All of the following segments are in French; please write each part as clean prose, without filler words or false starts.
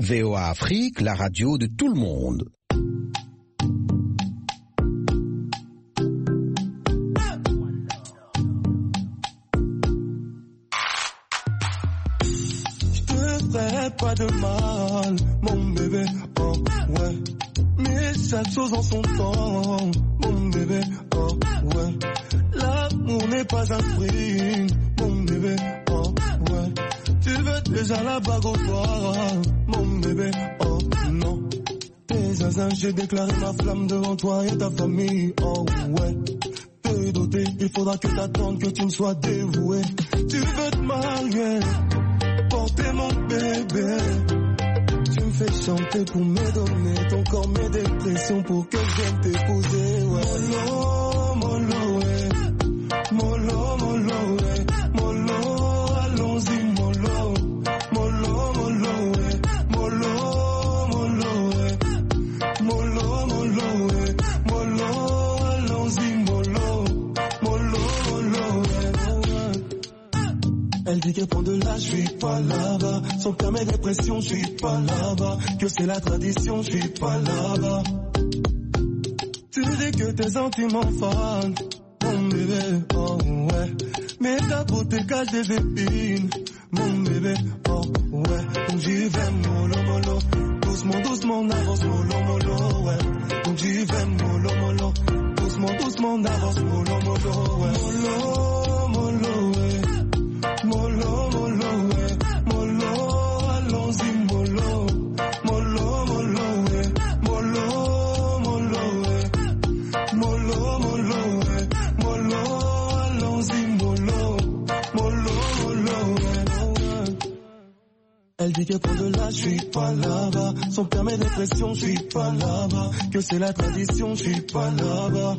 VOA Afrique, la radio de tout le monde. Pas de mal, mon bébé, oh ouais. Mais chaque chose en son temps, mon bébé, oh ouais. L'amour n'est pas un prix, mon bébé, oh ouais. Tu veux déjà la bague au doigt, mon bébé, oh non. Tes zinzins, j'ai déclaré ma flamme devant toi et ta famille, oh ouais. Te doter, il faudra que t'attendes que tu me sois dévoué. Tu veux te marier, porter mon bébé. Tu me fais chanter pour me donner ton corps, mes dépressions pour que je vienne t'épouser, ouais. Molo, ouais. Molo, molo, ouais. Molo, allons-y, molo. Molo, molo, ouais. Molo, molo, ouais. Molo, molo, ouais. Molo, allons-y, molo. Molo, molo, ouais. Elle dit qu'elle prend de l'âge, je suis pas là-bas. Son père mes dépressions, je suis pas là-bas. Que c'est la tradition, je suis pas là-bas. Tu dis que tes sentiments fans, mon bébé, oh ouais. Mais ta beauté cache des épines, mon bébé, oh ouais. Donc j'y vais mollo mollo, doucement doucement avance mollo mollo, ouais. Donc j'y vais mollo mollo, doucement doucement avance mollo mollo, ouais. Mollo mollo, ouais. Mollo, mollo, ouais. Mollo, allons-y, mollo. Mollo, mollo, ouais. Mollo, mollo, ouais. Mollo, mollo, ouais. Mollo, allons-y, mollo. Mollo, mollo, ouais. Elle dit que pour de là, je suis pas là-bas. Son père mes dépressions, je suis pas là-bas. Que c'est la tradition, je suis pas là-bas.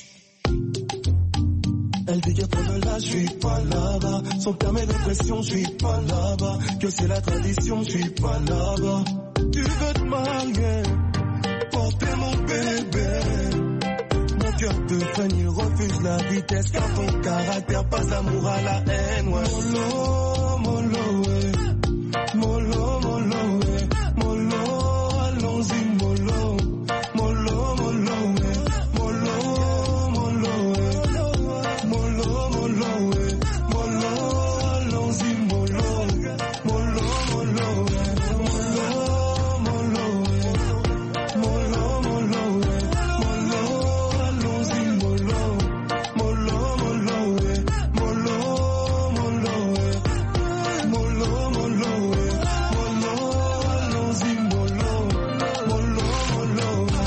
Elle dit que pour de là, je suis pas là-bas. Son père mes dépressions, je suis pas là-bas. Que c'est la tradition, je suis pas là-bas. Tu veux te marier, porter mon bébé. Mon cœur te freine, il refuse la vitesse. Car ton caractère passe l'amour à la haine, ouais. Mollo, mollo, ouais. Mollo, mollo, ouais. Mollo, allons-y, mollo. Mollo, mollo, ouais. Mollo, mollo, ouais. Mollo, mollo, ouais. Mollo, allons-y, mollo. Mollo, mollo, ouais. Mollo, mollo, ouais. Mollo, mollo, ouais. Mollo, allons-y, mollo. Mollo, mollo, ouais. Mollo, mollo, ouais. Mollo, mollo, ouais. Mollo, allons-y, mollo. Mollo, mollo, ouais.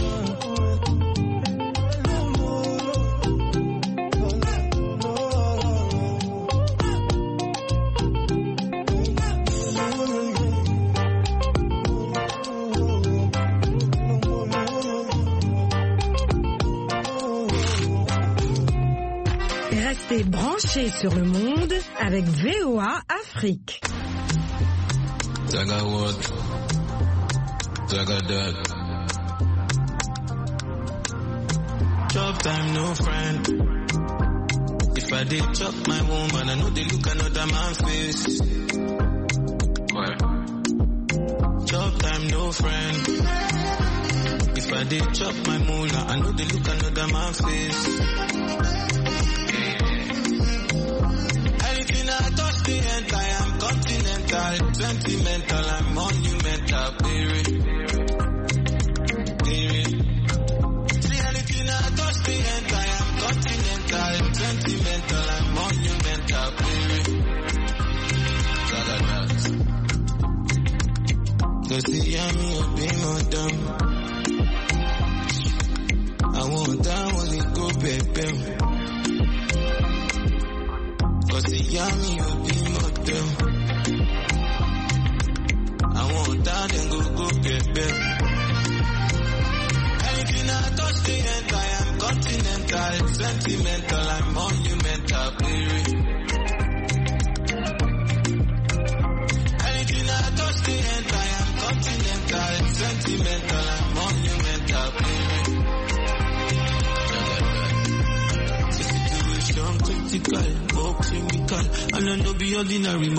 Restez branchés sur le monde avec VOA Afrique. Zaga what? Zaga that. Chop time, no friend. If I did chop my woman, I know they look another man face. Chop time, no friend. If I did chop my moolah, I know they look another man face. Anything I touch the end, I am continental, sentimental, I'm monumental, baby. See anything I touch the end, I am continental, sentimental, I'm monumental, baby. Cause the yummy will be more dumb. I want that when it go baby. Cause the yummy will be more dumb. I want that and go baby. Anything I touch the end, I am continental, sentimental, I'm monumental, baby. Anything I touch the end, I am continental, sentimental, I'm monumental, baby. The situation critical, more clinical, and I know be ordinary.